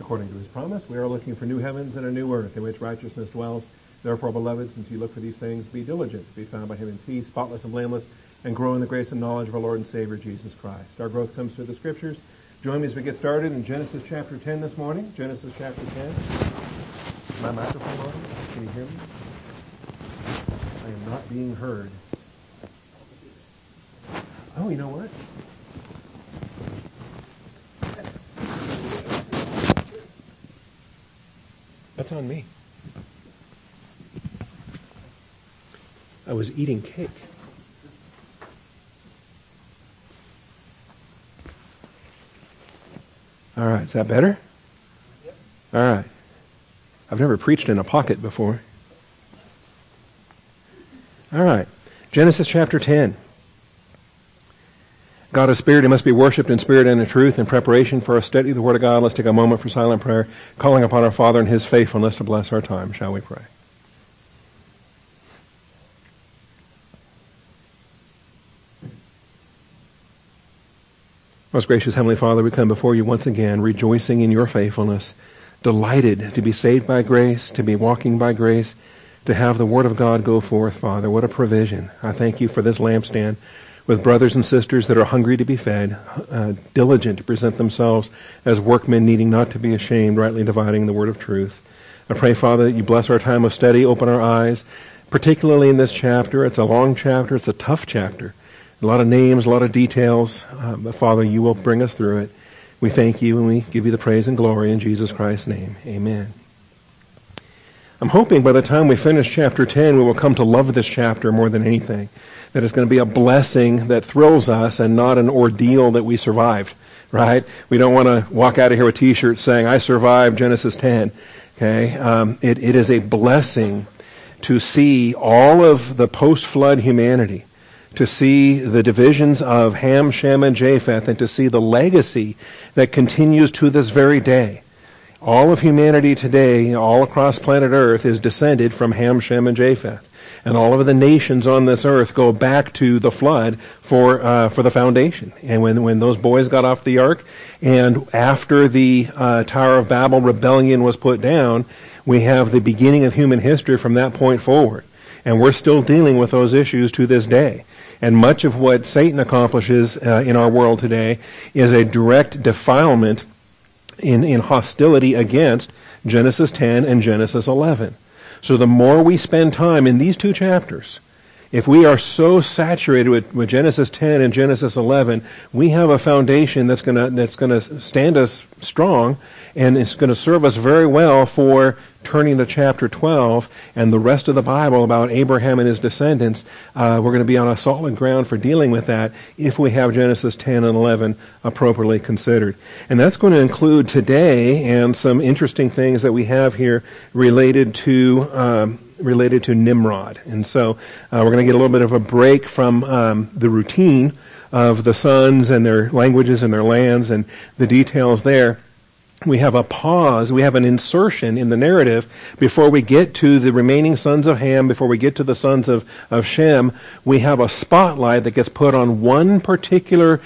according to his promise. We are looking for new heavens and a new earth in which righteousness dwells. Therefore, beloved, since you look for these things, be diligent to be found by him in peace, spotless and blameless, and grow in the grace and knowledge of our Lord and Savior, Jesus Christ. Our growth comes through the Scriptures. Join me as we get started in Genesis chapter 10 this morning. Genesis chapter 10. My microphone on? Can you hear me? I am not being heard. Oh, you know what? That's on me. I was eating cake. All right, is that better? Yep. All right. I've never preached in a pocket before. All right. Genesis chapter 10. God is spirit, he must be worshipped in spirit and in truth. In preparation for a study of the Word of God, let's take a moment for silent prayer, calling upon our Father and his faithfulness to bless our time. Shall we pray? Most gracious Heavenly Father, we come before you once again, rejoicing in your faithfulness, delighted to be saved by grace, to be walking by grace, to have the Word of God go forth, Father. What a provision. I thank you for this lampstand with brothers and sisters that are hungry to be fed, diligent to present themselves as workmen needing not to be ashamed, rightly dividing the word of truth. I pray, Father, that you bless our time of study, open our eyes, particularly in this chapter. It's a long chapter. It's a tough chapter. A lot of names, a lot of details. But, Father, you will bring us through it. We thank you and we give you the praise and glory in Jesus Christ's name. Amen. I'm hoping by the time we finish chapter 10, we will come to love this chapter more than anything. That it's going to be a blessing that thrills us and not an ordeal that we survived, right? We don't want to walk out of here with t-shirts saying, I survived Genesis 10, okay? It is a blessing to see all of the post-flood humanity, to see the divisions of Ham, Shem, and Japheth, and to see the legacy that continues to this very day. All of humanity today, all across planet Earth, is descended from Ham, Shem, and Japheth. And all of the nations on this earth go back to the flood for the foundation. And when those boys got off the ark, and after the Tower of Babel rebellion was put down, we have the beginning of human history from that point forward. And we're still dealing with those issues to this day. And much of what Satan accomplishes in our world today is a direct defilement in hostility against Genesis 10 and Genesis 11. So the more we spend time in these two chapters, if we are so saturated with Genesis 10 and Genesis 11, we have a foundation that's going to stand us strong, and it's going to serve us very well for turning to chapter 12 and the rest of the Bible about Abraham and his descendants. We're going to be on a solid ground for dealing with that if we have Genesis 10 and 11 appropriately considered. And that's going to include today and some interesting things that we have here related to Nimrod. And so we're going to get a little bit of a break from the routine of the sons and their languages and their lands and the details there. We have a pause, we have an insertion in the narrative before we get to the remaining sons of Ham, before we get to the sons of Shem. We have a spotlight that gets put on one particular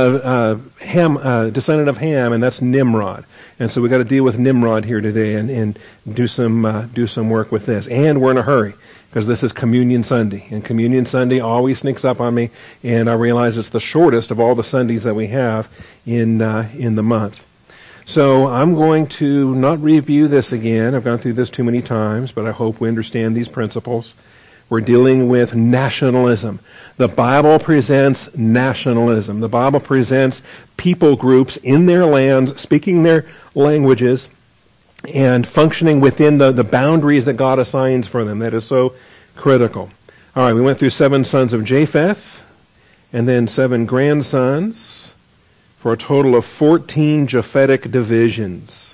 descendant of Ham, and that's Nimrod. And so we've got to deal with Nimrod here today and do some work with this. And we're in a hurry, because this is Communion Sunday. And Communion Sunday always sneaks up on me, and I realize it's the shortest of all the Sundays that we have in the month. So I'm going to not review this again. I've gone through this too many times, but I hope we understand these principles. We're dealing with nationalism. The Bible presents nationalism. The Bible presents people groups in their lands, speaking their languages, and functioning within the boundaries that God assigns for them. That is so critical. All right, we went through 7 sons of Japheth, and then 7 grandsons, for a total of 14 Japhetic divisions.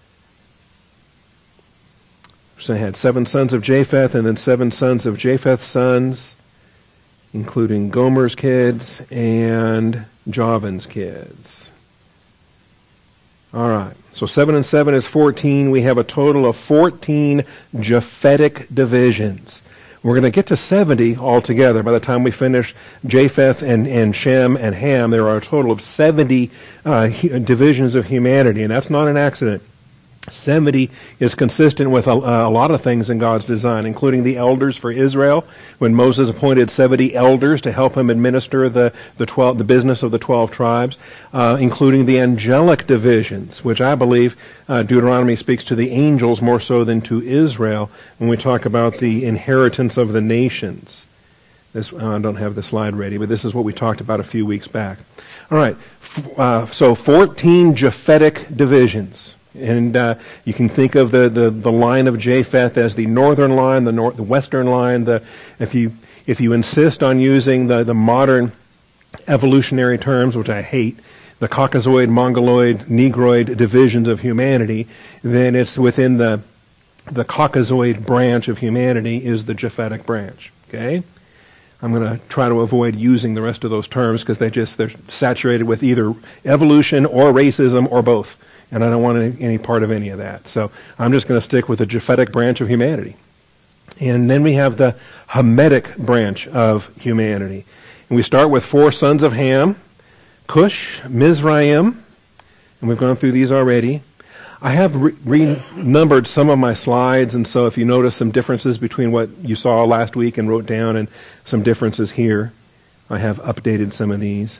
So I had 7 sons of Japheth, and then 7 sons of Japheth's sons, including Gomer's kids and Javan's kids. All right. So 7 and 7 is 14. We have a total of 14 Japhetic divisions. We're going to get to 70 altogether. By the time we finish Japheth and Shem and Ham, there are a total of 70 divisions of humanity, and that's not an accident. 70 is consistent with a lot of things in God's design, including the elders for Israel, when Moses appointed 70 elders to help him administer the business of the 12 tribes, including the angelic divisions, which I believe Deuteronomy speaks to the angels more so than to Israel when we talk about the inheritance of the nations. I don't have the slide ready, but this is what we talked about a few weeks back. All right, so 14 Japhetic divisions. And you can think of the line of Japheth as the northern line, the western line. If you insist on using the modern evolutionary terms, which I hate, the Caucasoid, Mongoloid, Negroid divisions of humanity, then it's within the Caucasoid branch of humanity is the Japhetic branch. Okay, I'm going to try to avoid using the rest of those terms because they're saturated with either evolution or racism or both. And I don't want any part of any of that. So I'm just going to stick with the Japhetic branch of humanity. And then we have the Hamitic branch of humanity. And we start with 4 sons of Ham, Cush, Mizraim, and we've gone through these already. I have renumbered some of my slides, and so if you notice some differences between what you saw last week and wrote down and some differences here, I have updated some of these,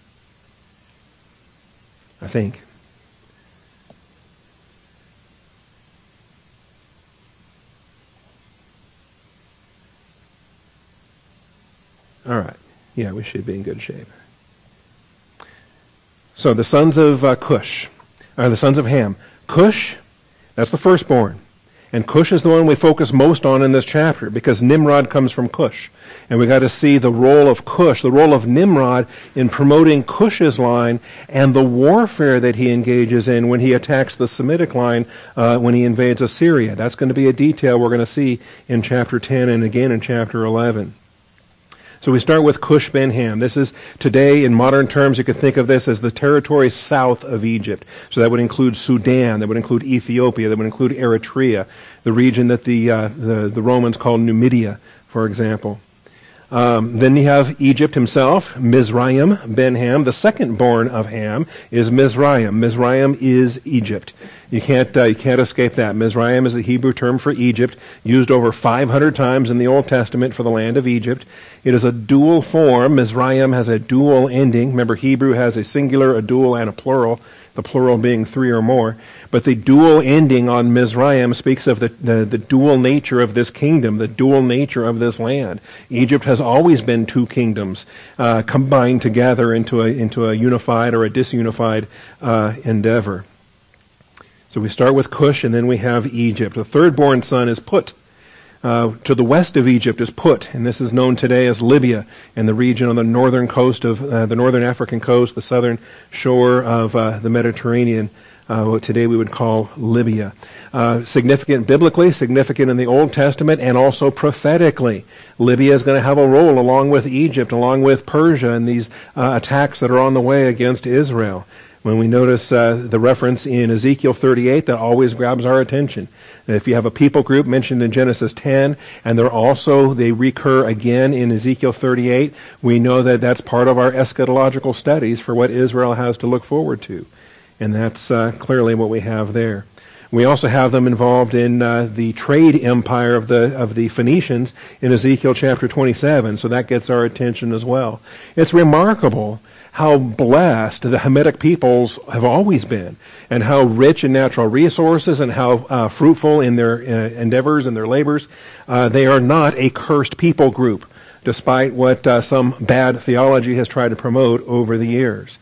I think. All right. Yeah, we should be in good shape. So the sons of Cush, or the sons of Ham. Cush, that's the firstborn. And Cush is the one we focus most on in this chapter because Nimrod comes from Cush. And we got to see the role of Cush, the role of Nimrod in promoting Cush's line and the warfare that he engages in when he attacks the Semitic line when he invades Assyria. That's going to be a detail we're going to see in chapter 10 and again in chapter 11. So we start with Cush ben Ham. This is, today, in modern terms, you could think of this as the territory south of Egypt. So that would include Sudan, that would include Ethiopia, that would include Eritrea, the region that the Romans called Numidia, for example. Then you have Egypt himself, Mizraim ben Ham. The second born of Ham is Mizraim. Mizraim is Egypt. You can't escape that. Mizraim is the Hebrew term for Egypt, used over 500 times in the Old Testament for the land of Egypt. It is a dual form. Mizraim has a dual ending. Remember, Hebrew has a singular, a dual, and a plural, the plural being 3 or more. But the dual ending on Mizraim speaks of the dual nature of this kingdom, the dual nature of this land. Egypt has always been 2 kingdoms combined together into a unified or a disunified endeavor. So we start with Cush, and then we have Egypt. The third-born son is Put. To the west of Egypt is Put, and this is known today as Libya, and the region on the northern coast of the northern African coast, the southern shore of the Mediterranean, what today we would call Libya. Significant biblically, significant in the Old Testament, and also prophetically. Libya is going to have a role along with Egypt, along with Persia, in these attacks that are on the way against Israel. When we notice the reference in Ezekiel 38, that always grabs our attention. If you have a people group mentioned in Genesis 10, and they recur again in Ezekiel 38, we know that that's part of our eschatological studies for what Israel has to look forward to. And that's clearly what we have there. We also have them involved in the trade empire of the Phoenicians in Ezekiel chapter 27, so that gets our attention as well. It's remarkable how blessed the Hamitic peoples have always been, and how rich in natural resources, and how fruitful in their endeavors and their labors. They are not a cursed people group, despite what some bad theology has tried to promote over the years.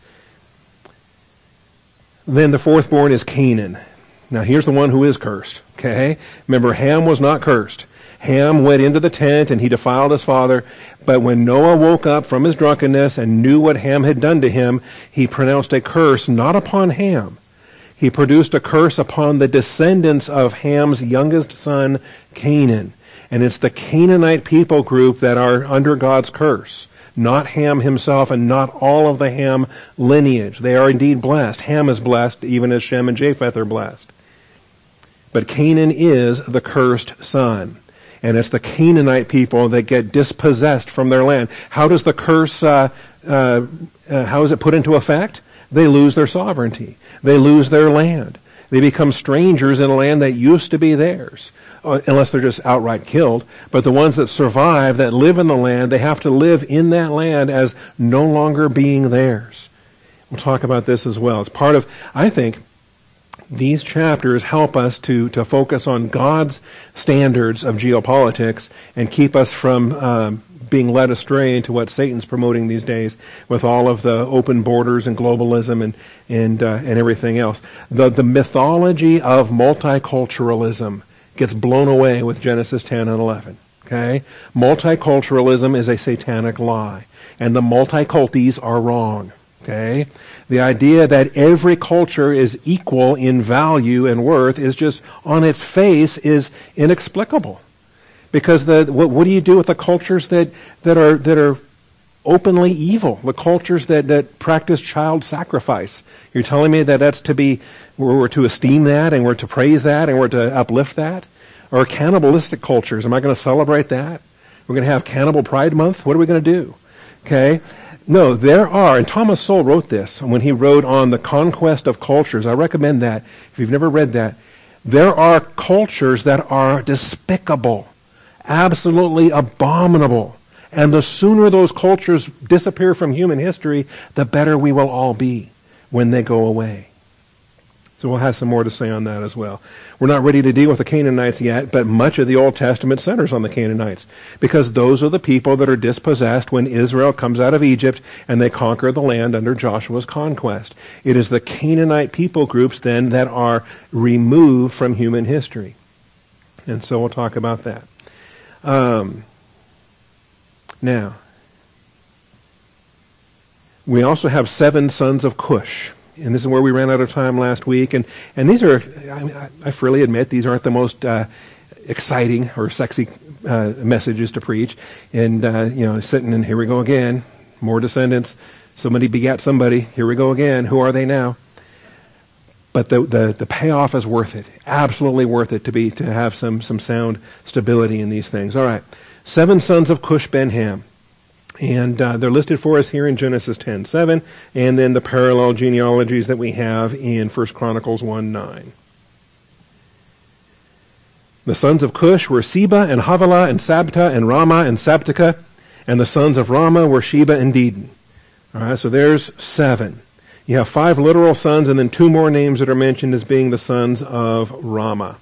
Then the fourth-born is Canaan. Now here's the one who is cursed, okay? Remember, Ham was not cursed. Ham went into the tent and he defiled his father, but when Noah woke up from his drunkenness and knew what Ham had done to him, he pronounced a curse not upon Ham. He produced a curse upon the descendants of Ham's youngest son, Canaan. And it's the Canaanite people group that are under God's curse, not Ham himself and not all of the Ham lineage. They are indeed blessed. Ham is blessed even as Shem and Japheth are blessed. But Canaan is the cursed son. And it's the Canaanite people that get dispossessed from their land. How does the curse, how is it put into effect? They lose their sovereignty. They lose their land. They become strangers in a land that used to be theirs, unless they're just outright killed. But the ones that survive, that live in the land, they have to live in that land as no longer being theirs. We'll talk about this as well. It's part of, I think, these chapters help us to focus on God's standards of geopolitics and keep us from being led astray into what Satan's promoting these days with all of the open borders and globalism and everything else. The mythology of multiculturalism gets blown away with Genesis 10 and 11. Okay? Multiculturalism is a satanic lie, and the multiculties are wrong. Okay? The idea that every culture is equal in value and worth is just, on its face, is inexplicable. Because what do you do with the cultures that are openly evil? The cultures that practice child sacrifice. You're telling me that that's to be, we're to esteem that and we're to praise that and we're to uplift that? Or cannibalistic cultures, am I going to celebrate that? We're going to have Cannibal Pride Month? What are we going to do? Okay? No, there are, and Thomas Sowell wrote this when he wrote on the conquest of cultures. I recommend that if you've never read that. There are cultures that are despicable, absolutely abominable. And the sooner those cultures disappear from human history, the better we will all be when they go away. So we'll have some more to say on that as well. We're not ready to deal with the Canaanites yet, but much of the Old Testament centers on the Canaanites, because those are the people that are dispossessed when Israel comes out of Egypt and they conquer the land under Joshua's conquest. It is the Canaanite people groups then that are removed from human history. And so we'll talk about that. Now, we also have 7 sons of Cush. And this is where we ran out of time last week. And these are, I freely admit, these aren't the most exciting or sexy messages to preach. And, sitting in, here we go again, more descendants. Somebody begat somebody. Here we go again. Who are they now? But the payoff is worth it. Absolutely worth it to have some sound stability in these things. All right. 7 sons of Cush Ben-Ham. And they're listed for us here in Genesis 10:7, and then the parallel genealogies that we have in 1 Chronicles 1:9. The sons of Cush were Seba and Havilah and Sabta and Ramah and Sabteka, and the sons of Ramah were Sheba and Dedan. All right, so there's 7. You have 5 literal sons, and then 2 more names that are mentioned as being the sons of Ramah.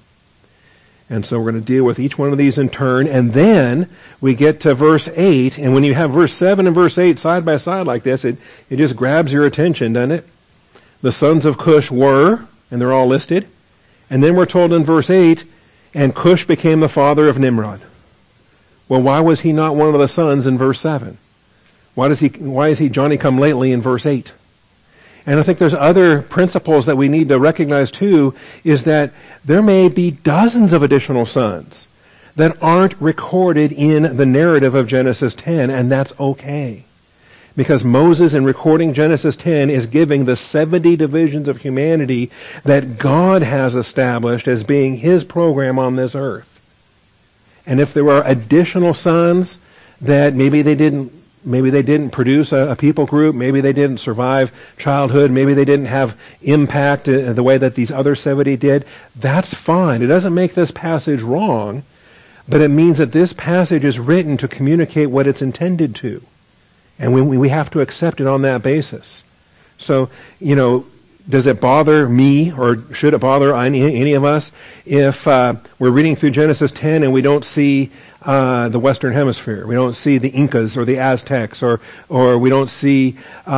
And so we're going to deal with each one of these in turn. And then we get to verse 8. And when you have verse 7 and verse 8 side by side like this, it just grabs your attention, doesn't it? The sons of Cush were, and they're all listed. And then we're told in verse 8, and Cush became the father of Nimrod. Well, why was he not one of the sons in verse 7? Why is he Johnny come lately in verse 8? And I think there's other principles that we need to recognize too, is that there may be dozens of additional sons that aren't recorded in the narrative of Genesis 10, and that's okay. Because Moses, in recording Genesis 10, is giving the 70 divisions of humanity that God has established as being his program on this earth. And if there were additional sons that maybe they didn't produce a people group, maybe they didn't survive childhood, maybe they didn't have impact the way that these other 70 did, that's fine. It doesn't make this passage wrong, but it means that this passage is written to communicate what it's intended to. And we have to accept it on that basis. So, does it bother me, or should it bother any of us, if we're reading through Genesis 10 and we don't see the Western Hemisphere? We don't see the Incas or the Aztecs, or we don't see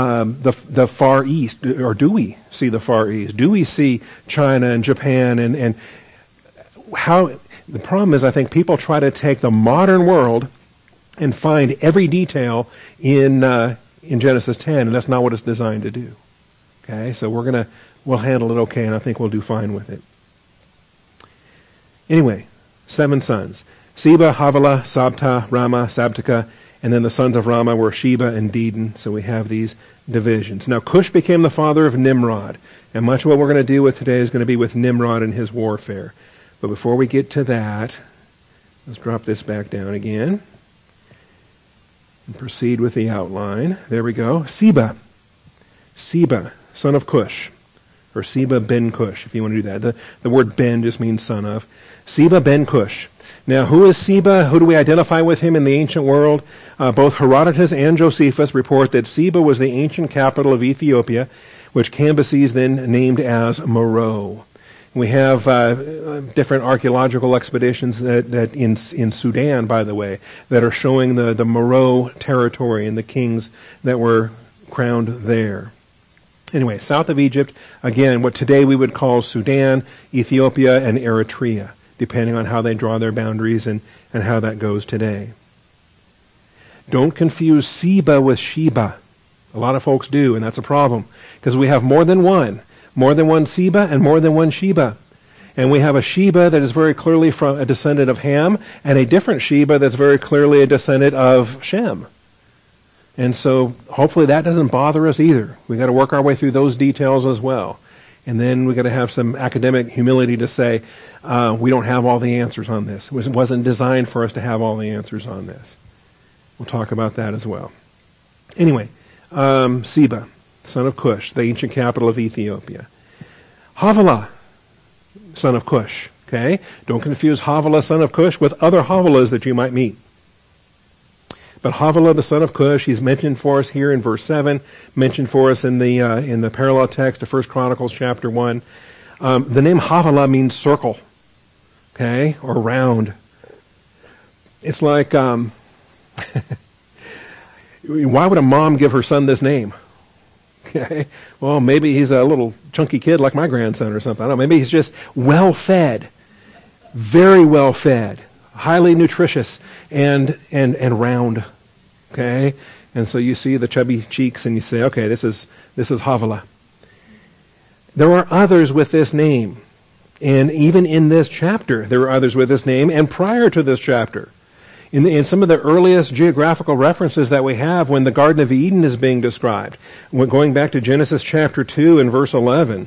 the Far East, or do we see the Far East? Do we see China and Japan and how? The problem is, I think people try to take the modern world and find every detail in Genesis 10, and that's not what it's designed to do. Okay, so we'll handle it okay, and I think we'll do fine with it. Anyway, 7 sons. Seba, Havilah, Sabta, Ramah, Sabteka, and then the sons of Ramah were Sheba and Dedan. So we have these divisions. Now, Cush became the father of Nimrod, and much of what we're going to deal with today is going to be with Nimrod and his warfare. But before we get to that, let's drop this back down again and proceed with the outline. There we go. Seba, son of Cush. or Seba ben Cush, if you want to do that. The word ben just means son of. Seba ben Cush. Now, who is Seba? Who do we identify with him in the ancient world? Both Herodotus and Josephus report that Seba was the ancient capital of Ethiopia, which Cambyses then named as Meroe. We have different archaeological expeditions that in Sudan, by the way, that are showing the Meroe territory and the kings that were crowned there. Anyway, south of Egypt, again, what today we would call Sudan, Ethiopia, and Eritrea, depending on how they draw their boundaries and how that goes today. Don't confuse Seba with Sheba. A lot of folks do, and that's a problem, because we have more than one Seba and more than one Sheba. And we have a Sheba that is very clearly from a descendant of Ham, and a different Sheba that's very clearly a descendant of Shem. And so hopefully that doesn't bother us either. We've got to work our way through those details as well. And then we've got to have some academic humility to say, we don't have all the answers on this. It wasn't designed for us to have all the answers on this. We'll talk about that as well. Anyway, Seba, son of Cush, the ancient capital of Ethiopia. Havilah, son of Cush. Okay? Don't confuse Havilah, son of Cush, with other Havilahs that you might meet. But Havilah, the son of Cush, he's mentioned for us here in verse 7, mentioned for us in the parallel text of 1 Chronicles chapter 1. The name Havilah means circle, okay, or round. It's like, why would a mom give her son this name? Okay, well, maybe he's a little chunky kid like my grandson or something. I don't know. Maybe he's just well-fed, very well-fed, highly nutritious, and round. Okay, and so you see the chubby cheeks, and you say, okay, this is Havilah. There are others with this name, and even in this chapter, there are others with this name, and prior to this chapter. In some of the earliest geographical references that we have when the Garden of Eden is being described, going back to Genesis chapter 2 and verse 11,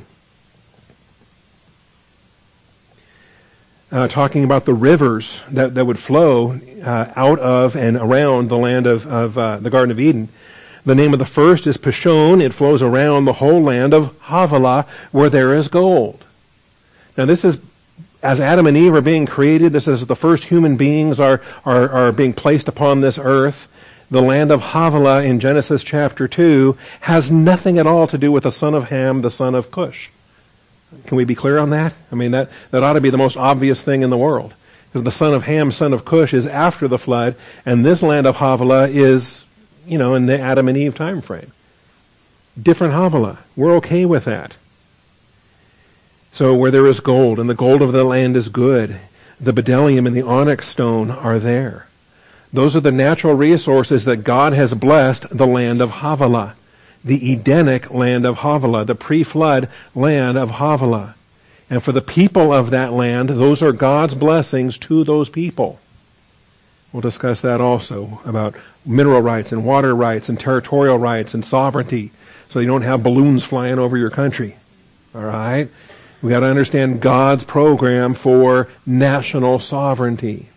talking about the rivers that would flow out of and around the land of the Garden of Eden. The name of the first is Pishon. It flows around the whole land of Havilah, where there is gold. Now this is, as Adam and Eve are being created, this is the first human beings are being placed upon this earth. The land of Havilah in Genesis chapter 2 has nothing at all to do with the son of Ham, the son of Cush. Can we be clear on that? I mean, that ought to be the most obvious thing in the world. Because the son of Ham, son of Cush is after the flood, and this land of Havilah is, in the Adam and Eve time frame. Different Havilah. We're okay with that. So where there is gold, and the gold of the land is good, the bdellium and the onyx stone are there. Those are the natural resources that God has blessed the land of Havilah, the Edenic land of Havilah, the pre-flood land of Havilah. And for the people of that land, those are God's blessings to those people. We'll discuss that also, about mineral rights and water rights and territorial rights and sovereignty, so you don't have balloons flying over your country. All right? We got to understand God's program for national sovereignty.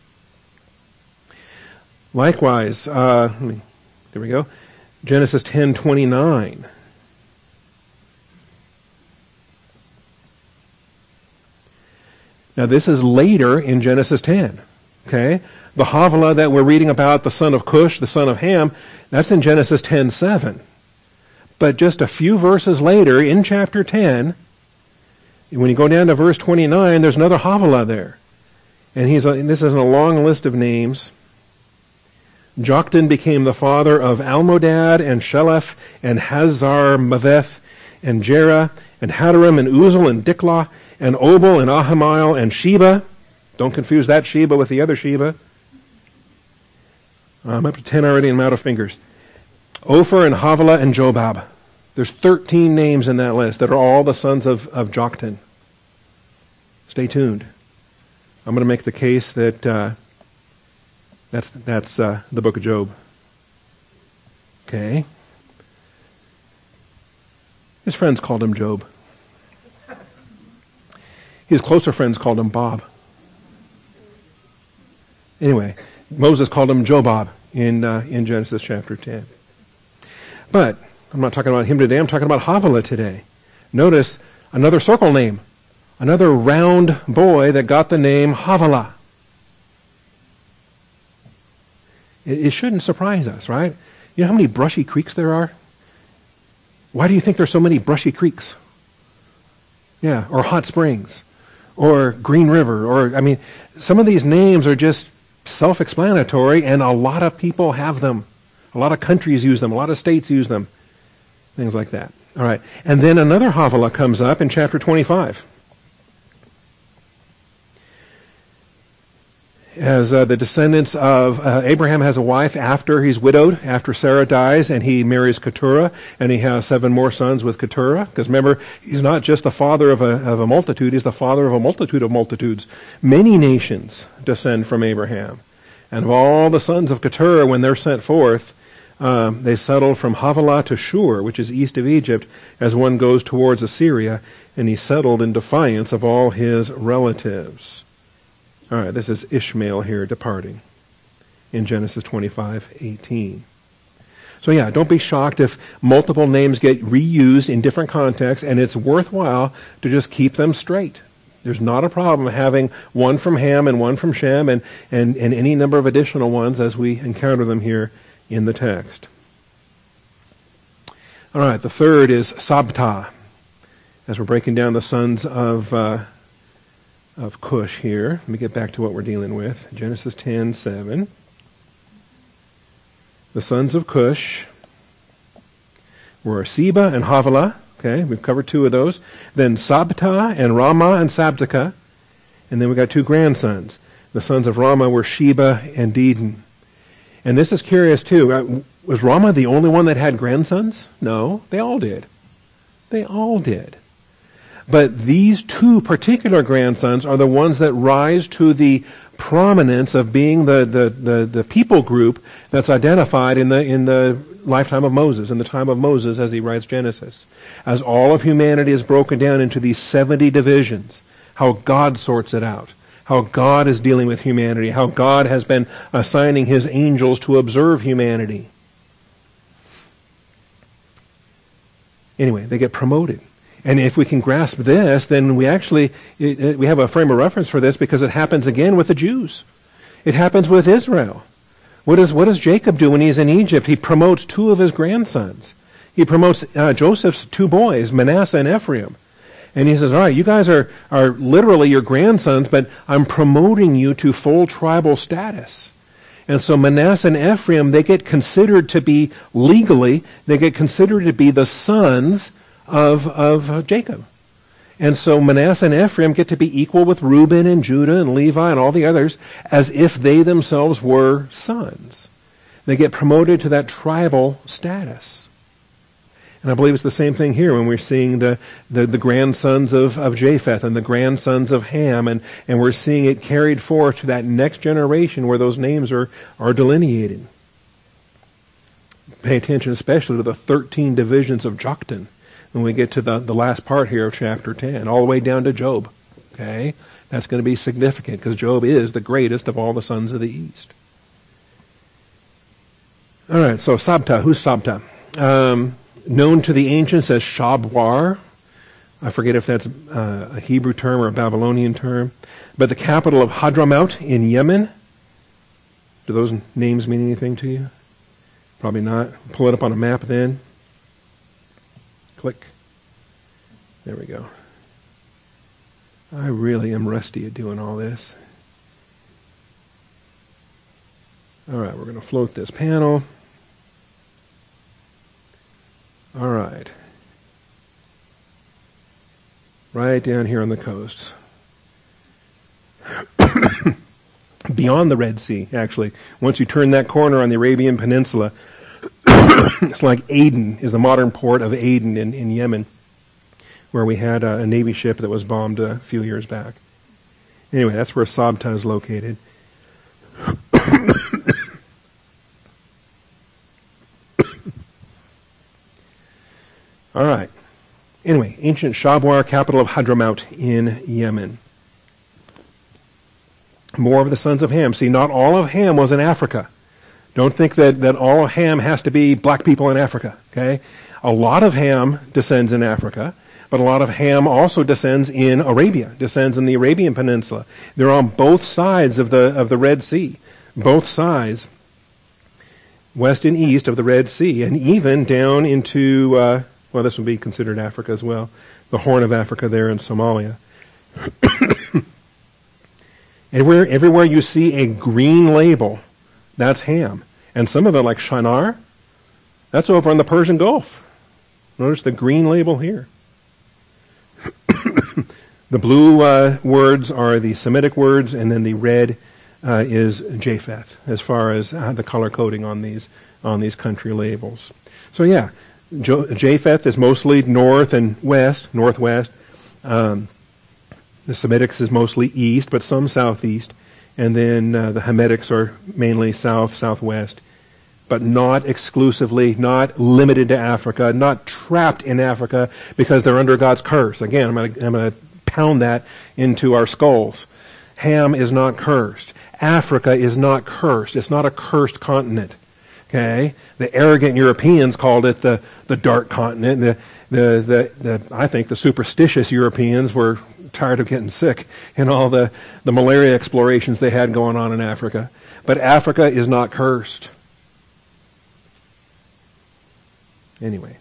Likewise, there we go. Genesis 10:29. Now this is later in Genesis 10. Okay? The Havilah that we're reading about, the son of Cush, the son of Ham, that's in Genesis 10:7. But just a few verses later, in chapter 10, when you go down to verse 29, there's another Havilah there. And this is in a long list of names. Joktan became the father of Almodad and Sheleph and Hazar-Maveth and Jerah and Hadaram and Uzal and Diklah and Obal and Ahimael and Sheba. Don't confuse that Sheba with the other Sheba. I'm up to 10 already and I'm out of fingers. Ophir and Havilah and Jobab. There's 13 names in that list that are all the sons of Joktan. Stay tuned. I'm going to make the case that that's the book of Job. Okay. His friends called him Job. His closer friends called him Bob. Anyway, Moses called him Jobab in Genesis chapter 10. But I'm not talking about him today. I'm talking about Havilah today. Notice Another circle name. Another round boy that got the name Havilah. It shouldn't surprise us, right? You know how many brushy creeks there are? Why do you think there's so many brushy creeks? Yeah, or hot springs, or Green River, or, some of these names are just self-explanatory, and a lot of people have them. A lot of countries use them. A lot of states use them. Things like that. All right. And then another Havilah comes up in chapter 25. As the descendants of Abraham has a wife after he's widowed, after Sarah dies, and he marries Keturah, and he has 7 more sons with Keturah. Because remember, he's not just the father of a multitude, he's the father of a multitude of multitudes. Many nations descend from Abraham. And of all the sons of Keturah, when they're sent forth, they settled from Havilah to Shur, which is east of Egypt, as one goes towards Assyria, and he settled in defiance of all his relatives. All right, this is Ishmael here departing in Genesis 25:18. So yeah, don't be shocked if multiple names get reused in different contexts, and it's worthwhile to just keep them straight. There's not a problem having one from Ham and one from Shem and any number of additional ones as we encounter them here in the text. All right, the third is Sabta. As we're breaking down the sons of Cush here. Let me get back to what we're dealing with. Genesis 10:7. The sons of Cush were Seba and Havilah. Okay, we've covered 2 of those. Then Sabta and Ramah and Sabteka. And then we got 2 grandsons. The sons of Ramah were Sheba and Dedan. And this is curious too. Was Ramah the only one that had grandsons? No, they all did. They all did. But these 2 particular grandsons are the ones that rise to the prominence of being the people group that's identified in the lifetime of Moses, in the time of Moses as he writes Genesis. As all of humanity is broken down into these 70 divisions, how God sorts it out, how God is dealing with humanity, how God has been assigning his angels to observe humanity. Anyway, they get promoted. And if we can grasp this, then we actually we have a frame of reference for this because it happens again with the Jews. It happens with Israel. What does Jacob do when he's in Egypt? He promotes 2 of his grandsons. He promotes Joseph's 2 boys, Manasseh and Ephraim. And he says, all right, you guys are literally your grandsons, but I'm promoting you to full tribal status. And so Manasseh and Ephraim, they get considered to be legally, they get considered to be the sons of Jacob. And so Manasseh and Ephraim get to be equal with Reuben and Judah and Levi and all the others as if they themselves were sons. They get promoted to that tribal status. And I believe it's the same thing here when we're seeing the grandsons of Japheth and the grandsons of Ham, and we're seeing it carried forth to that next generation where those names are delineated. Pay attention especially to the 13 divisions of Joktan when we get to the last part here of chapter 10, all the way down to Job. Okay? That's going to be significant because Job is the greatest of all the sons of the East. All right, so Sabta. Who's Sabta? Known to the ancients as Shabwar. I forget if that's a Hebrew term or a Babylonian term. But the capital of Hadramaut in Yemen. Do those names mean anything to you? Probably not. Pull it up on a map then. Click. There we go. I really am rusty at doing all this. All right, we're going to float this panel. All right. Right down here on the coast. Beyond the Red Sea, actually. Once you turn that corner on the Arabian Peninsula, it's like Aden is the modern port of Aden in Yemen, where we had a Navy ship that was bombed a few years back. Anyway, that's where Sabta is located. All right. Anyway, ancient Shabwar, capital of Hadramaut in Yemen. More of the sons of Ham. See, not all of Ham was in Africa. Don't think that all of Ham has to be black people in Africa, okay? A lot of Ham descends in Africa, But a lot of Ham also descends in Arabia, descends in the Arabian Peninsula. They're on both sides of the Red Sea, both sides, west and east of the Red Sea, and even down into, well, this would be considered Africa as well, the Horn of Africa there in Somalia. Everywhere you see a green label, that's Ham. And some of it, like Shinar, that's over on the Persian Gulf. Notice the green label here. The blue words are the Semitic words, and then the red is Japheth, as far as the color coding on these country labels. So yeah, Japheth is mostly north and west, northwest. The Semitics is mostly east, but some southeast. And then the Hamitics are mainly south, southwest, but not exclusively, not limited to Africa, not trapped in Africa because they're under God's curse. Again, I'm going to pound that into our skulls. Ham is not cursed. Africa is not cursed. It's not a cursed continent. Okay? The arrogant Europeans called it the dark continent. I think the superstitious Europeans were tired of getting sick in all the malaria explorations they had going on in Africa. But Africa is not cursed. Anyway,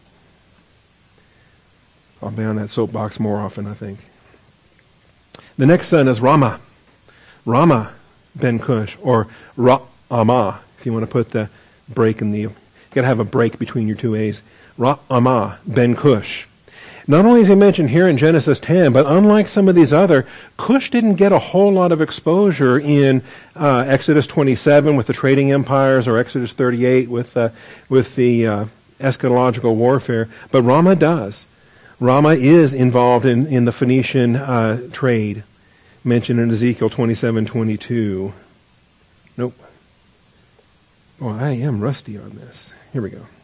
I'll be on that soapbox more often, I think. The next son is Rama ben Cush, or Ra'amah, if you want to put the break in the, you got to have a break between your two A's. Ra'amah ben Cush. Not only is he mentioned here in Genesis 10, but unlike some of these other, Cush didn't get a whole lot of exposure in Exodus 27 with the trading empires, or Exodus 38 with the eschatological warfare, but Rama does. Rama is involved in the Phoenician trade, mentioned in Ezekiel 27:22. Nope. Oh, I am rusty on this. Here we go.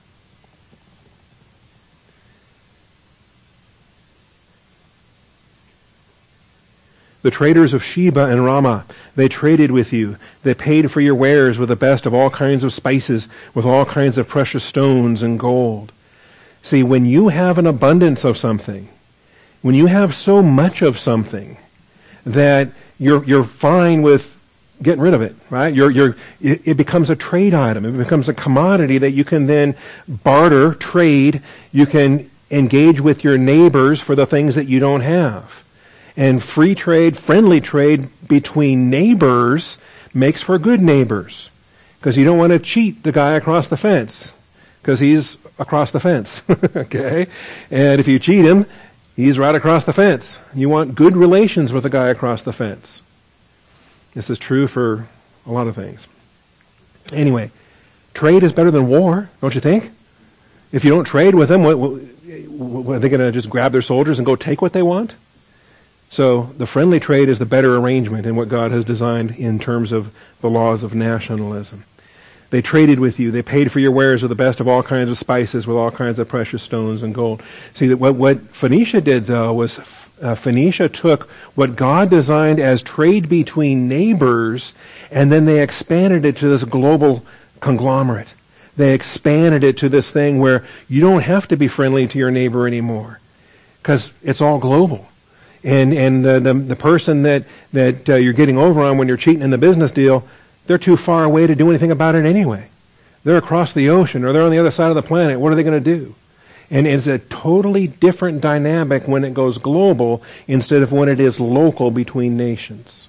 The traders of Sheba and Ramah, they traded with you. They paid for your wares with the best of all kinds of spices, with all kinds of precious stones and gold. See, when you have an abundance of something, when you have so much of something that you're fine with getting rid of it, right? It becomes a trade item. It becomes a commodity that you can then barter, trade. You can engage with your neighbors for the things that you don't have. And free trade, friendly trade between neighbors makes for good neighbors. Because you don't want to cheat the guy across the fence. Because he's across the fence. Okay? And if you cheat him, he's right across the fence. You want good relations with the guy across the fence. This is true for a lot of things. Anyway, trade is better than war, don't you think? If you don't trade with them, what, are they going to just grab their soldiers and go take what they want? So the friendly trade is the better arrangement in what God has designed in terms of the laws of nationalism. They traded with you. They paid for your wares with the best of all kinds of spices, with all kinds of precious stones and gold. See, that what Phoenicia did, though, was Phoenicia took what God designed as trade between neighbors, and then they expanded it to this global conglomerate. They expanded it to this thing where you don't have to be friendly to your neighbor anymore, because it's all global. And the person that you're getting over on when you're cheating in the business deal, they're too far away to do anything about it anyway. They're across the ocean, or they're on the other side of the planet. What are they going to do? And it's a totally different dynamic when it goes global instead of when it is local between nations.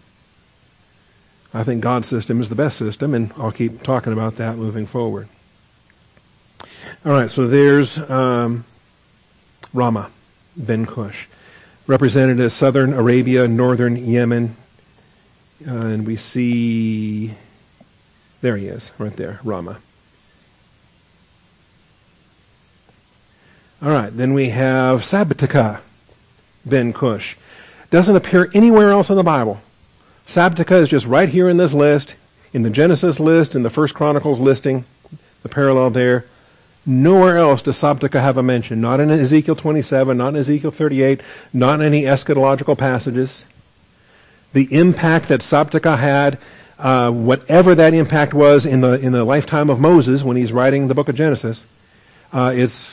I think God's system is the best system, and I'll keep talking about that moving forward. All right, so there's Rama ben Cush, represented as southern Arabia, northern Yemen. And we see, there he is, right there, Rama. All right, then we have Sabtaka ben Cush. Doesn't appear anywhere else in the Bible. Sabtaka is just right here in this list, in the Genesis list, in the First Chronicles listing, the parallel there. Nowhere else does Sabtaka have a mention. Not in Ezekiel 27, not in Ezekiel 38, not in any eschatological passages. The impact that Sabtaka had, whatever that impact was in the lifetime of Moses when he's writing the book of Genesis, it's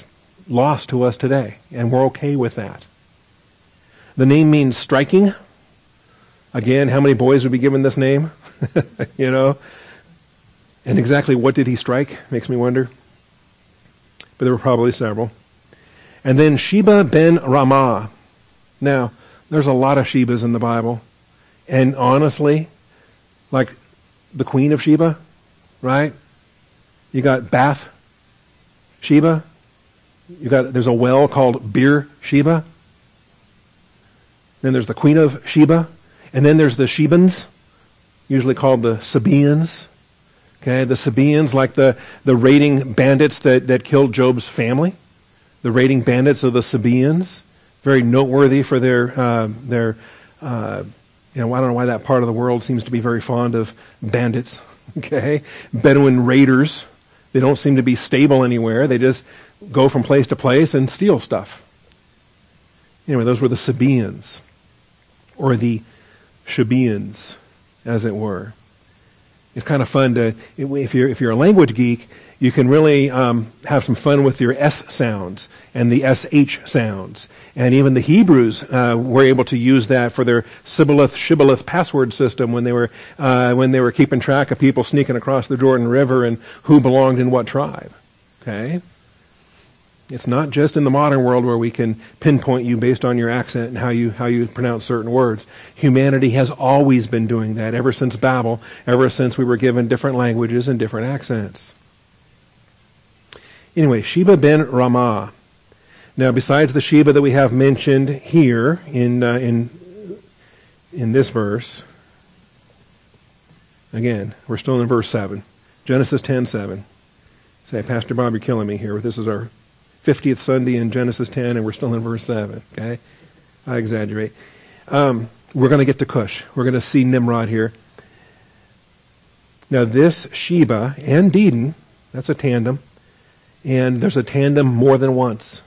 lost to us today, and we're okay with that. The name means striking. Again, how many boys would be given this name? You know? And exactly what did he strike? Makes me wonder. But there were probably several. And then Sheba ben Ramah. Now, there's a lot of Shebas in the Bible. And honestly, like the Queen of Sheba, right? You got Bath Sheba. There's a well called Bir Sheba. Then there's the Queen of Sheba. And then there's the Shebans, usually called the Sabaeans. Okay, the Sabaeans, like the raiding bandits that killed Job's family. The raiding bandits of the Sabaeans. Very noteworthy for their I don't know why that part of the world seems to be very fond of bandits. Okay, Bedouin raiders. They don't seem to be stable anywhere. They just go from place to place and steal stuff. Anyway, those were the Sabaeans, or the Shebeans, as it were. It's kind of fun to, if you're a language geek, you can really have some fun with your S sounds and the SH sounds. And even the Hebrews were able to use that for their Shibboleth password system when they were keeping track of people sneaking across the Jordan River and who belonged in what tribe. Okay? It's not just in the modern world where we can pinpoint you based on your accent and how you pronounce certain words. Humanity has always been doing that ever since Babel, ever since we were given different languages and different accents. Anyway, Sheba ben Ramah. Now, besides the Sheba that we have mentioned here in this verse, again, we're still in verse 7. Genesis 10:7. Say, Pastor Bob, you're killing me here. This is our 50th Sunday in Genesis 10, and we're still in verse 7. Okay? I exaggerate. We're going to get to Cush. We're going to see Nimrod here. Now, this Sheba and Dedan, that's a tandem, and there's a tandem more than once.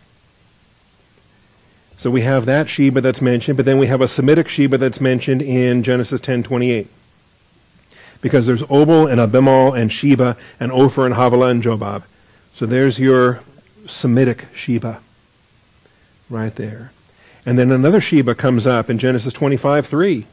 So we have that Sheba that's mentioned, but then we have a Semitic Sheba that's mentioned in Genesis 10:28. Because there's Obal and Abimal and Sheba and Ophir and Havilah and Jobab. So there's your Semitic Sheba right there. And then another Sheba comes up in Genesis 25:3.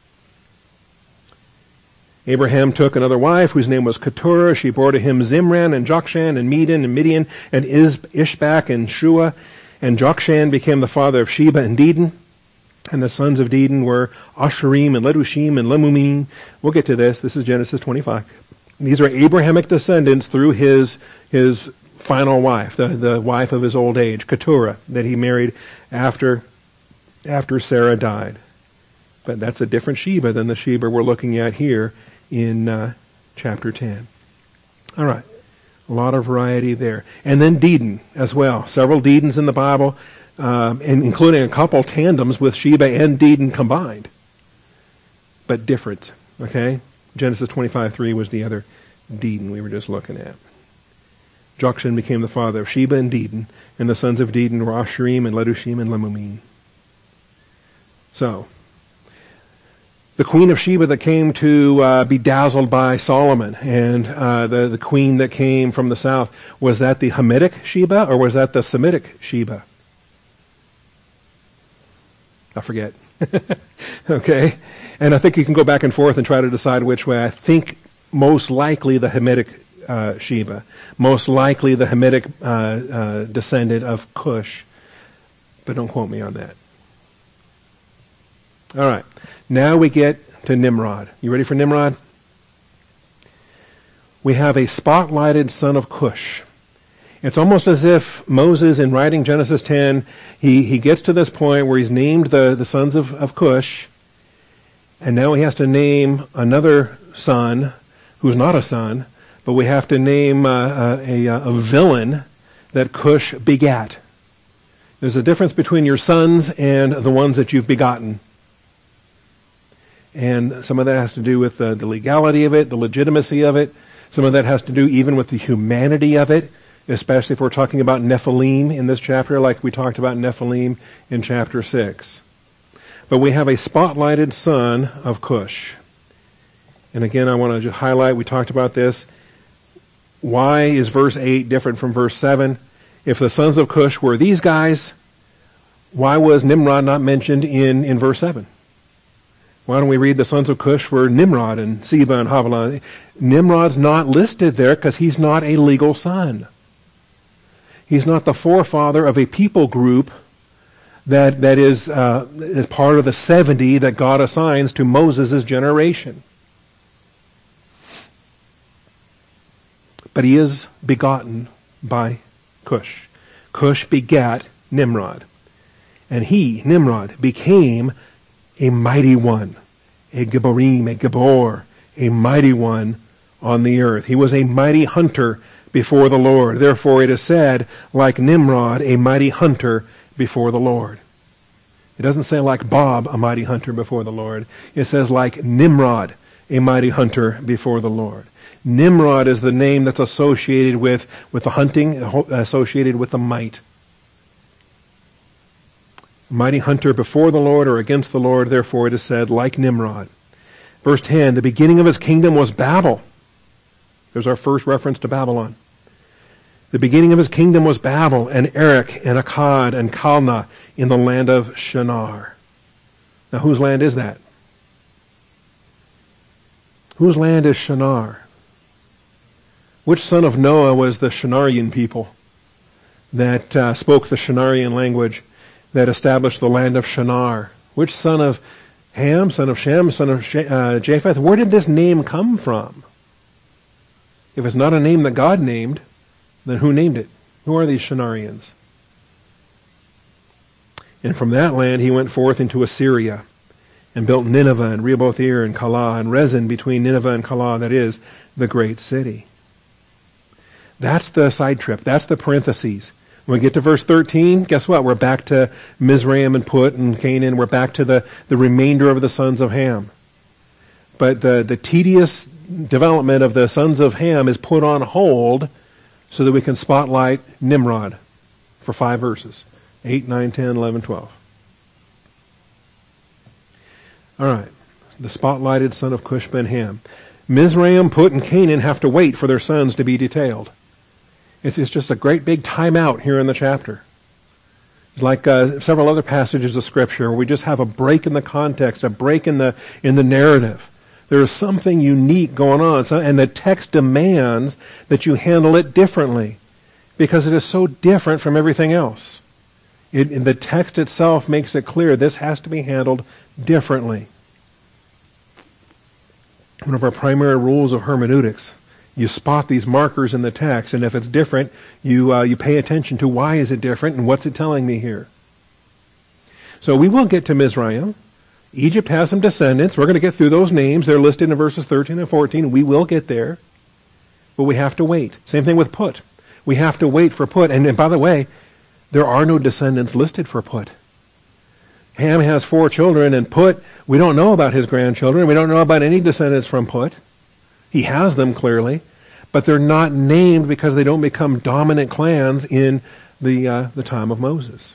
Abraham took another wife whose name was Keturah. She bore to him Zimran and Jokshan and Medan and Midian and Ishbak and Shua. And Jokshan became the father of Sheba and Dedan. And the sons of Dedan were Asherim and Letushim and Lemumim. We'll get to this. This is Genesis 25. These are Abrahamic descendants through his final wife, the wife of his old age, Keturah, that he married after Sarah died. But that's a different Sheba than the Sheba we're looking at here in chapter 10. All right. A lot of variety there. And then Dedan as well. Several Dedans in the Bible, and including a couple tandems with Sheba and Dedan combined. But different. Okay? Genesis 25:3 was the other Dedan we were just looking at. Jokshan became the father of Sheba and Dedan, and the sons of Dedan were Asherim and Letushim and Lemumim. So, the queen of Sheba that came to be dazzled by Solomon, and the queen that came from the south, was that the Hamitic Sheba, or was that the Semitic Sheba? I forget. Okay? And I think you can go back and forth and try to decide which way. I think most likely the Hamitic Sheba. Most likely the Hamitic descendant of Cush. But don't quote me on that. All right. Now we get to Nimrod. You ready for Nimrod? We have a spotlighted son of Cush. It's almost as if Moses, in writing Genesis 10, he gets to this point where he's named the sons of Cush, and now he has to name another son who's not a son, but we have to name a villain that Cush begat. There's a difference between your sons and the ones that you've begotten. And some of that has to do with the legality of it, the legitimacy of it. Some of that has to do even with the humanity of it, especially if we're talking about Nephilim in this chapter, like we talked about Nephilim in chapter 6. But we have a spotlighted son of Cush. And again, I want to just highlight, we talked about this. Why is verse 8 different from verse 7? If the sons of Cush were these guys, why was Nimrod not mentioned in verse 7? Why don't we read the sons of Cush were Nimrod and Seba and Havilah? Nimrod's not listed there because he's not a legal son. He's not the forefather of a people group that is part of the 70 that God assigns to Moses' generation. But he is begotten by Cush. Cush begat Nimrod. And he, Nimrod, became a mighty one, a Gibborim, a Gibbor, a mighty one on the earth. He was a mighty hunter before the Lord. Therefore it is said, like Nimrod, a mighty hunter before the Lord. It doesn't say like Bob, a mighty hunter before the Lord. It says like Nimrod, a mighty hunter before the Lord. Nimrod is the name that's associated with the hunting, associated with the might. Mighty hunter before the Lord or against the Lord, therefore it is said, like Nimrod. Verse 10, the beginning of his kingdom was Babel. There's our first reference to Babylon. The beginning of his kingdom was Babel, and Erech, and Akkad, and Calneh in the land of Shinar. Now whose land is that? Whose land is Shinar? Which son of Noah was the Shinarian people that spoke the Shinarian language, that established the land of Shinar? Which son of Ham, son of Shem, son of Japheth? Where did this name come from? If it's not a name that God named, then who named it? Who are these Shinarians? And from that land he went forth into Assyria and built Nineveh and Rehoboth-ir and Calah and Rezin between Nineveh and Calah, that is, the great city. That's the side trip. That's the parentheses. When we get to verse 13, guess what? We're back to Mizraim and Put and Canaan. We're back to the remainder of the sons of Ham. But the tedious development of the sons of Ham is put on hold so that we can spotlight Nimrod for 5 verses. 8, 9, 10, 11, 12. All right. The spotlighted son of Cush ben Ham. Mizraim, Put, and Canaan have to wait for their sons to be detailed. It's just a great big timeout here in the chapter. Like several other passages of Scripture where we just have a break in the context, a break in the narrative. There is something unique going on, and the text demands that you handle it differently because it is so different from everything else. The text itself makes it clear this has to be handled differently. One of our primary rules of hermeneutics, you spot these markers in the text, and if it's different, you pay attention to why is it different and what's it telling me here. So we will get to Mizraim. Egypt has some descendants. We're going to get through those names. They're listed in verses 13 and 14. We will get there. But we have to wait. Same thing with Put. We have to wait for Put. And by the way, there are no descendants listed for Put. Ham has 4 children, and Put, we don't know about his grandchildren. We don't know about any descendants from Put. He has them clearly, but they're not named because they don't become dominant clans in the time of Moses.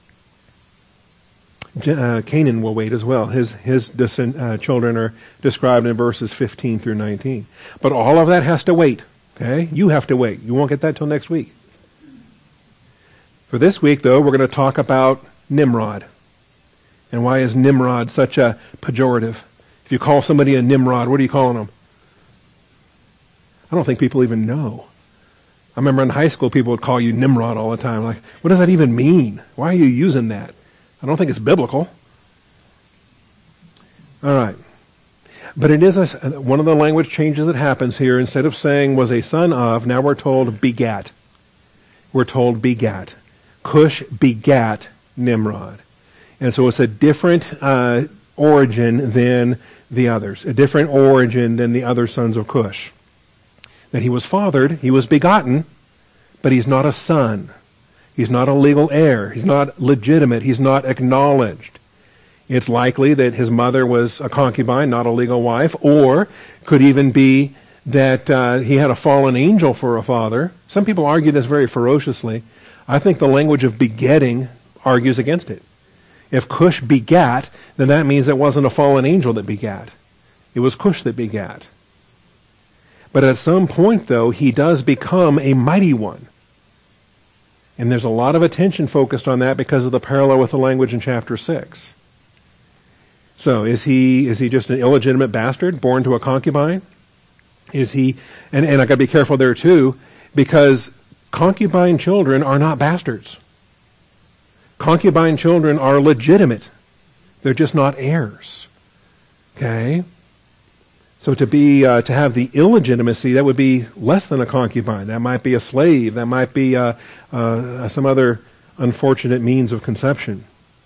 Canaan will wait as well. His children are described in verses 15 through 19. But all of that has to wait. Okay? You have to wait. You won't get that till next week. For this week, though, we're going to talk about Nimrod. And why is Nimrod such a pejorative? If you call somebody a Nimrod, what are you calling them? I don't think people even know. I remember in high school people would call you Nimrod all the time. Like, what does that even mean? Why are you using that? I don't think it's biblical. All right. But it is one of the language changes that happens here. Instead of saying was a son of, now we're told begat. We're told begat. Cush begat Nimrod. And so it's a different origin than the others. A different origin than the other sons of Cush. That he was fathered, he was begotten, but he's not a son. He's not a legal heir. He's not legitimate. He's not acknowledged. It's likely that his mother was a concubine, not a legal wife, or could even be that he had a fallen angel for a father. Some people argue this very ferociously. I think the language of begetting argues against it. If Cush begat, then that means it wasn't a fallen angel that begat. It was Cush that begat. But at some point, though, he does become a mighty one. And there's a lot of attention focused on that because of the parallel with the language in chapter 6. So is he just an illegitimate bastard born to a concubine? Is he, and I got to be careful there too, because concubine children are not bastards. Concubine children are legitimate. They're just not heirs. Okay? So to have the illegitimacy, that would be less than a concubine. That might be a slave. That might be some other unfortunate means of conception.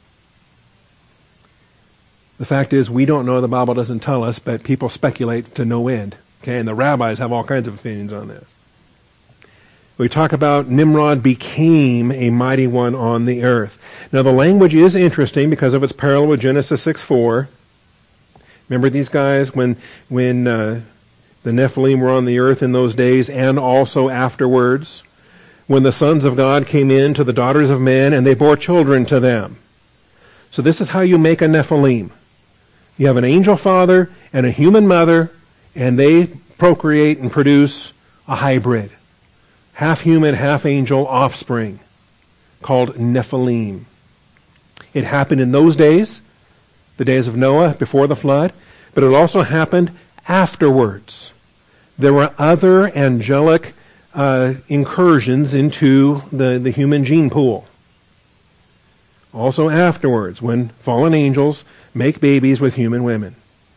The fact is, we don't know, the Bible doesn't tell us, but people speculate to no end. Okay, and the rabbis have all kinds of opinions on this. We talk about Nimrod became a mighty one on the earth. Now the language is interesting because of its parallel with Genesis 6:4. Remember these guys when the Nephilim were on the earth in those days and also afterwards, when the sons of God came in to the daughters of men and they bore children to them. So this is how you make a Nephilim. You have an angel father and a human mother, and they procreate and produce a hybrid. Half human, half angel offspring called Nephilim. It happened in those days, the days of Noah before the flood, but it also happened afterwards. There were other angelic incursions into the human gene pool. Also afterwards, when fallen angels make babies with human women.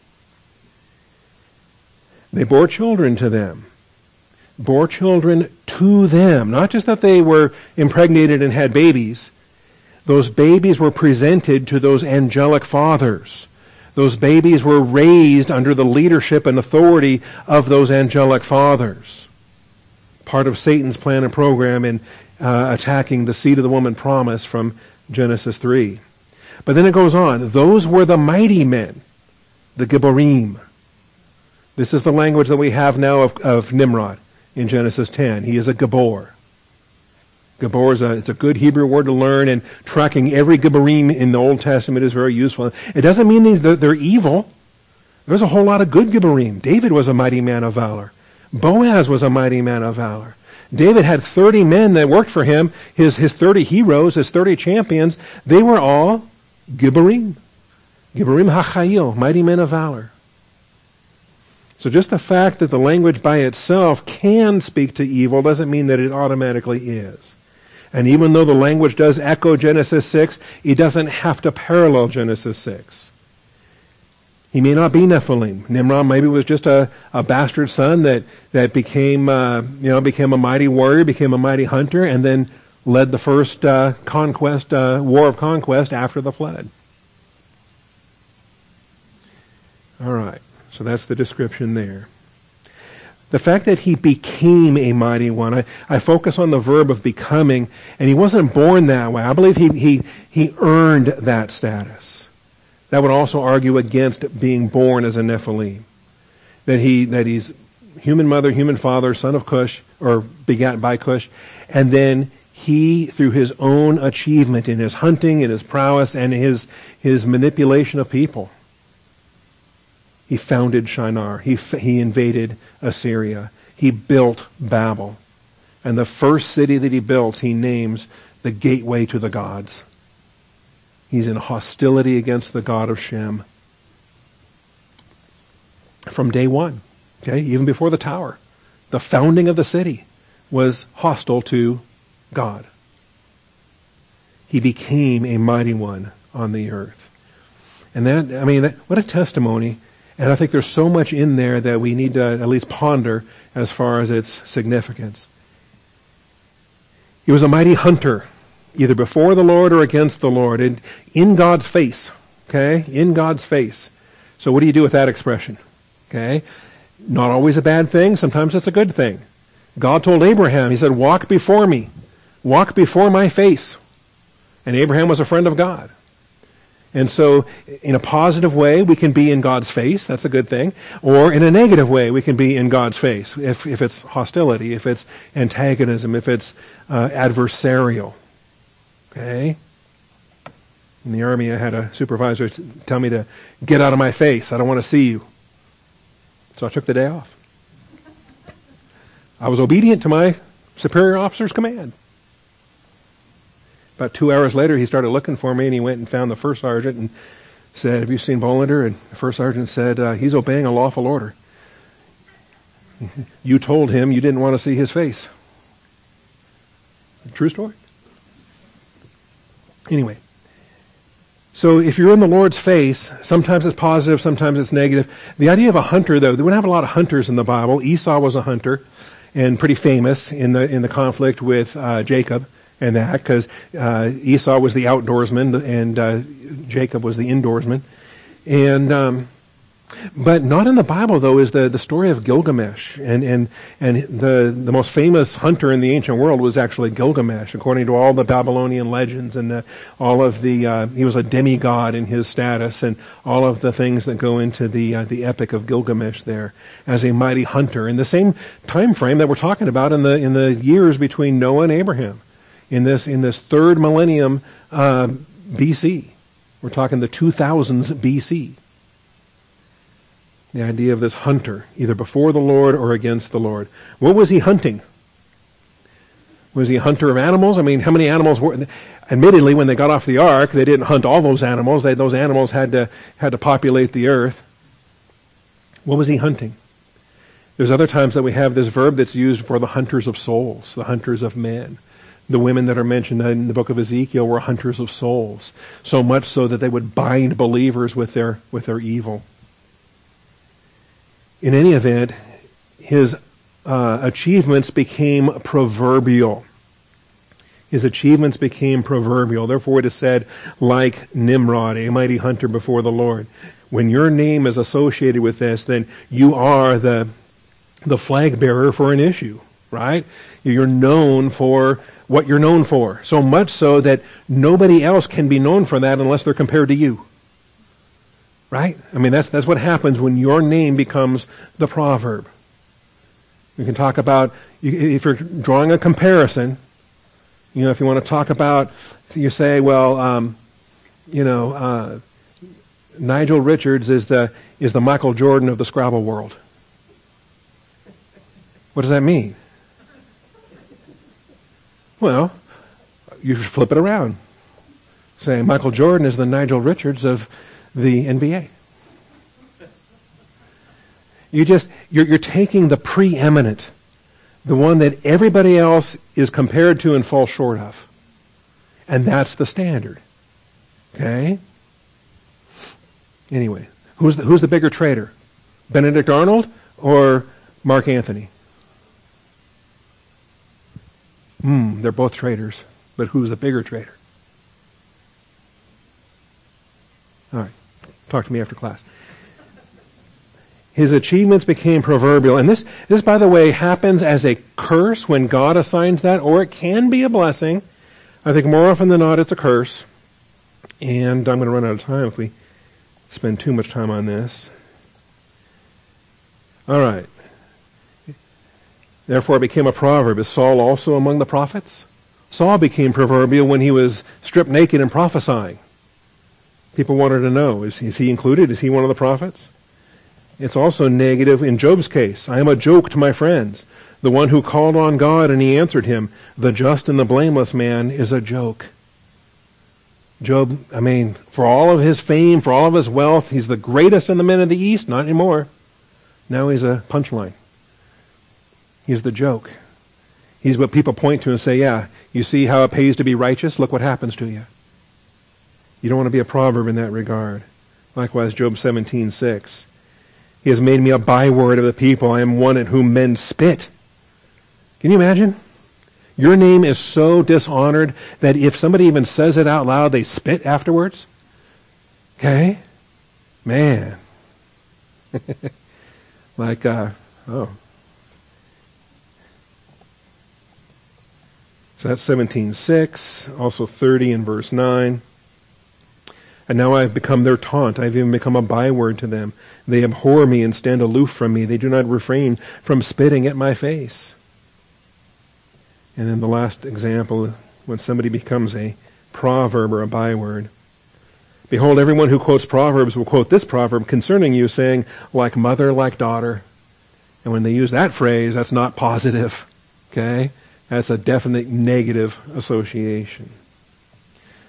They bore children to them. Bore children to them. Not just that they were impregnated and had babies. Those babies were presented to those angelic fathers. Those babies were raised under the leadership and authority of those angelic fathers. Part of Satan's plan and program in attacking the seed of the woman promise from Genesis 3. But then it goes on. Those were the mighty men, the Gibborim. This is the language that we have now of Nimrod in Genesis 10. He is a Gibbor. Gibbor it's a good Hebrew word to learn, and tracking every Gibborim in the Old Testament is very useful. It doesn't mean they're evil. There's a whole lot of good Gibborim. David was a mighty man of valor. Boaz was a mighty man of valor. David had 30 men that worked for him. His 30 heroes, his 30 champions, they were all Gibborim. Gibborim HaChayil, mighty men of valor. So just the fact that the language by itself can speak to evil doesn't mean that it automatically is. And even though the language does echo Genesis 6, it doesn't have to parallel Genesis 6. He may not be Nephilim. Nimrod maybe was just a bastard son that became a mighty warrior, became a mighty hunter, and then led the first war of conquest after the flood. All right. So that's the description there. The fact that he became a mighty one, I focus on the verb of becoming, and he wasn't born that way. I believe he earned that status. That would also argue against being born as a Nephilim. That he's human mother, human father, son of Cush, or begat by Cush, and then he, through his own achievement in his hunting, in his prowess, and his manipulation of people, he founded Shinar. He invaded Assyria. He built Babel. And the first city that he built, he names the gateway to the gods. He's in hostility against the God of Shem. From day one, okay, even before the tower, the founding of the city was hostile to God. He became a mighty one on the earth. And what a testimony. And I think there's so much in there that we need to at least ponder as far as its significance. He was a mighty hunter, either before the Lord or against the Lord, and in God's face. Okay? In God's face. So what do you do with that expression? Okay? Not always a bad thing. Sometimes it's a good thing. God told Abraham, he said, walk before me. Walk before my face. And Abraham was a friend of God. And so, in a positive way, we can be in God's face. That's a good thing. Or in a negative way, we can be in God's face. If it's hostility, if it's antagonism, if it's adversarial. Okay? In the Army, I had a supervisor tell me to get out of my face. I don't want to see you. So I took the day off. I was obedient to my superior officer's command. About 2 hours later, he started looking for me, and he went and found the first sergeant and said, "Have you seen Bollinger?" And the first sergeant said, "He's obeying a lawful order. You told him you didn't want to see his face." True story. Anyway, so if you're in the Lord's face, sometimes it's positive, sometimes it's negative. The idea of a hunter, though, we don't have a lot of hunters in the Bible. Esau was a hunter, and pretty famous in the conflict with Jacob and that, because Esau was the outdoorsman and Jacob was the indoorsman. And but not in the Bible, though, is the story of Gilgamesh. And the most famous hunter in the ancient world was actually Gilgamesh, according to all the Babylonian legends and all of the, he was a demigod in his status, and all of the things that go into the epic of Gilgamesh there as a mighty hunter. In the same time frame that we're talking about in the years between Noah and Abraham, in this third millennium BC. We're talking the 2000s BC. The idea of this hunter, either before the Lord or against the Lord. What was he hunting? Was he a hunter of animals? I mean, how many animals were... Admittedly, when they got off the ark, they didn't hunt all those animals. Those animals had to populate the earth. What was he hunting? There's other times that we have this verb that's used for the hunters of souls, the hunters of men. The women that are mentioned in the book of Ezekiel were hunters of souls, so much so that they would bind believers with their evil. In any event, his achievements became proverbial. His achievements became proverbial. Therefore it is said, like Nimrod, a mighty hunter before the Lord. When your name is associated with this, then you are the flag bearer for an issue, right? You're known for what you're known for. So much so that nobody else can be known for that unless they're compared to you. Right? I mean, that's what happens when your name becomes the proverb. We can talk about, if you're drawing a comparison, if you want to talk about, you say, well, Nigel Richards is the Michael Jordan of the Scrabble world. What does that mean? Well, you flip it around. Say, Michael Jordan is the Nigel Richards of the NBA. You're taking the preeminent, the one that everybody else is compared to and falls short of. And that's the standard. Okay? Anyway, who's the bigger traitor? Benedict Arnold or Mark Anthony? They're both traitors, but who's the bigger traitor? All right. Talk to me after class. His achievements became proverbial. And this, by the way, happens as a curse when God assigns that, or it can be a blessing. I think more often than not it's a curse. And I'm going to run out of time if we spend too much time on this. All right. Therefore it became a proverb. Is Saul also among the prophets? Saul became proverbial when he was stripped naked and prophesying. People wanted to know, is he included? Is he one of the prophets? It's also negative in Job's case. I am a joke to my friends. The one who called on God and he answered him. The just and the blameless man is a joke. Job, for all of his fame, for all of his wealth, he's the greatest in the men of the East. Not anymore. Now he's a punchline. He's the joke. He's what people point to and say, yeah, you see how it pays to be righteous? Look what happens to you. You don't want to be a proverb in that regard. Likewise, Job 17:6. He has made me a byword of the people. I am one at whom men spit. Can you imagine? Your name is so dishonored that if somebody even says it out loud, they spit afterwards. Okay? Man. So that's 17:6, also 30 in verse 9. And now I have become their taunt. I have even become a byword to them. They abhor me and stand aloof from me. They do not refrain from spitting at my face. And then the last example, when somebody becomes a proverb or a byword. Behold, everyone who quotes Proverbs will quote this proverb concerning you, saying, like mother, like daughter. And when they use that phrase, that's not positive. Okay? That's a definite negative association.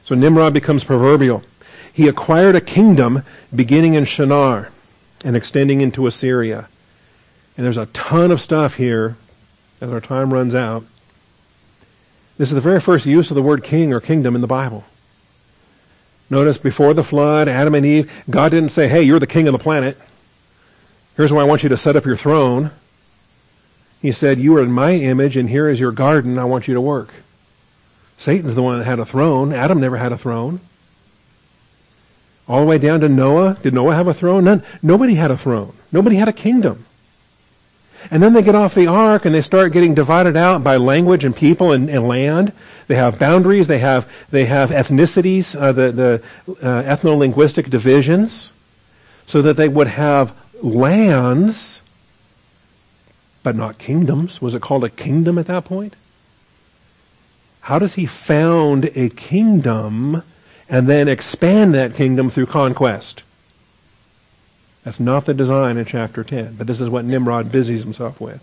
So Nimrod becomes proverbial. He acquired a kingdom beginning in Shinar and extending into Assyria. And there's a ton of stuff here as our time runs out. This is the very first use of the word king or kingdom in the Bible. Notice before the flood, Adam and Eve, God didn't say, hey, you're the king of the planet. Here's where I want you to set up your throne. He said, you are in my image and here is your garden. I want you to work. Satan's the one that had a throne. Adam never had a throne. All the way down to Noah. Did Noah have a throne? Nobody had a throne. Nobody had a kingdom. And then they get off the ark and they start getting divided out by language and people and land. They have boundaries. They have ethnicities, the ethno-linguistic divisions, so that they would have lands, but not kingdoms. Was it called a kingdom at that point? How does he found a kingdom and then expand that kingdom through conquest? That's not the design in chapter 10, but this is what Nimrod busies himself with.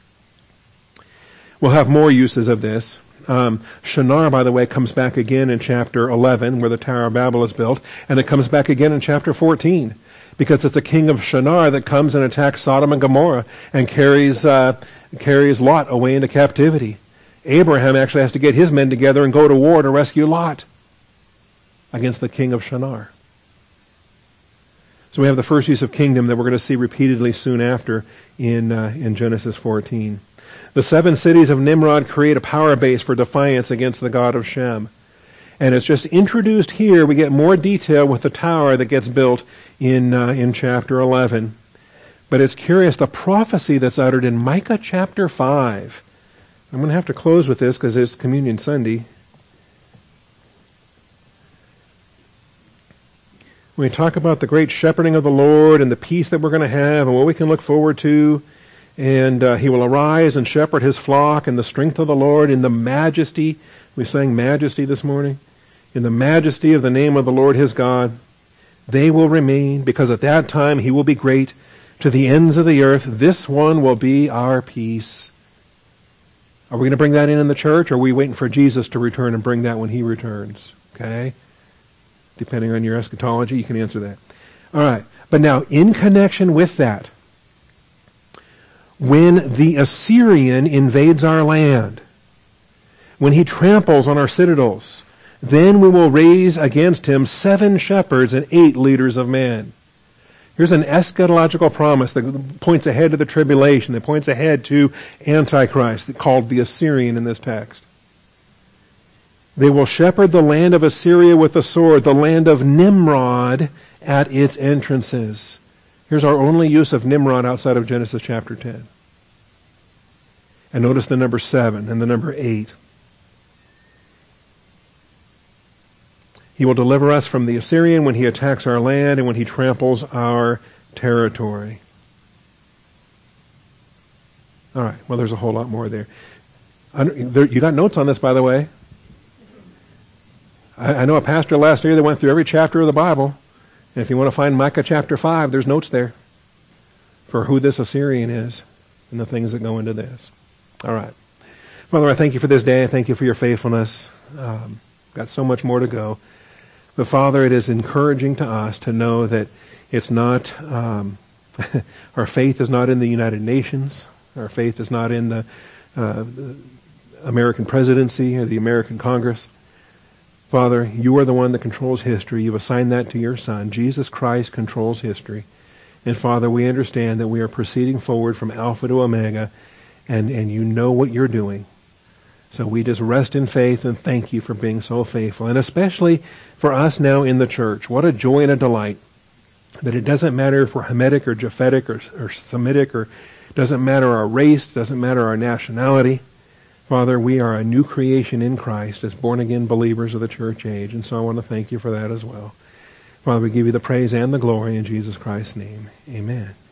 We'll have more uses of this. Shinar, by the way, comes back again in chapter 11, where the Tower of Babel is built, and it comes back again in chapter 14, because it's a king of Shinar that comes and attacks Sodom and Gomorrah and carries Lot away into captivity. Abraham actually has to get his men together and go to war to rescue Lot against the king of Shinar. So we have the first use of kingdom that we're going to see repeatedly soon after in Genesis 14. The 7 cities of Nimrod create a power base for defiance against the God of Shem. And it's just introduced here. We get more detail with the tower that gets built in chapter 11. But it's curious, the prophecy that's uttered in Micah chapter 5. I'm going to have to close with this because it's Communion Sunday. When we talk about the great shepherding of the Lord and the peace that we're going to have and what we can look forward to, and he will arise and shepherd his flock in the strength of the Lord, in the majesty. We sang majesty this morning. In the majesty of the name of the Lord his God, they will remain, because at that time he will be great to the ends of the earth. This one will be our peace. Are we going to bring that in the church, or are we waiting for Jesus to return and bring that when he returns? Okay? Depending on your eschatology, you can answer that. All right. But now, in connection with that, when the Assyrian invades our land, when he tramples on our citadels, then we will raise against him 7 shepherds and 8 leaders of men. Here's an eschatological promise that points ahead to the tribulation, that points ahead to Antichrist, called the Assyrian in this text. They will shepherd the land of Assyria with the sword, the land of Nimrod at its entrances. Here's our only use of Nimrod outside of Genesis chapter 10. And notice the number 7 and the number 8. He will deliver us from the Assyrian when he attacks our land and when he tramples our territory. All right, well, there's a whole lot more there. You got notes on this, by the way. I know a pastor last year that went through every chapter of the Bible. And if you want to find Micah chapter 5, there's notes there for who this Assyrian is and the things that go into this. All right. Father, I thank you for this day. I thank you for your faithfulness. Got so much more to go. But Father, it is encouraging to us to know that it's not, our faith is not in the United Nations. Our faith is not in the American presidency or the American Congress. Father, you are the one that controls history. You've assigned that to your Son. Jesus Christ controls history. And Father, we understand that we are proceeding forward from Alpha to Omega, and you know what you're doing. So we just rest in faith and thank you for being so faithful. And especially for us now in the church. What a joy and a delight that it doesn't matter if we're Hamitic or Japhetic or Semitic, or doesn't matter our race, doesn't matter our nationality. Father, we are a new creation in Christ as born-again believers of the church age, and so I want to thank you for that as well. Father, we give you the praise and the glory in Jesus Christ's name. Amen.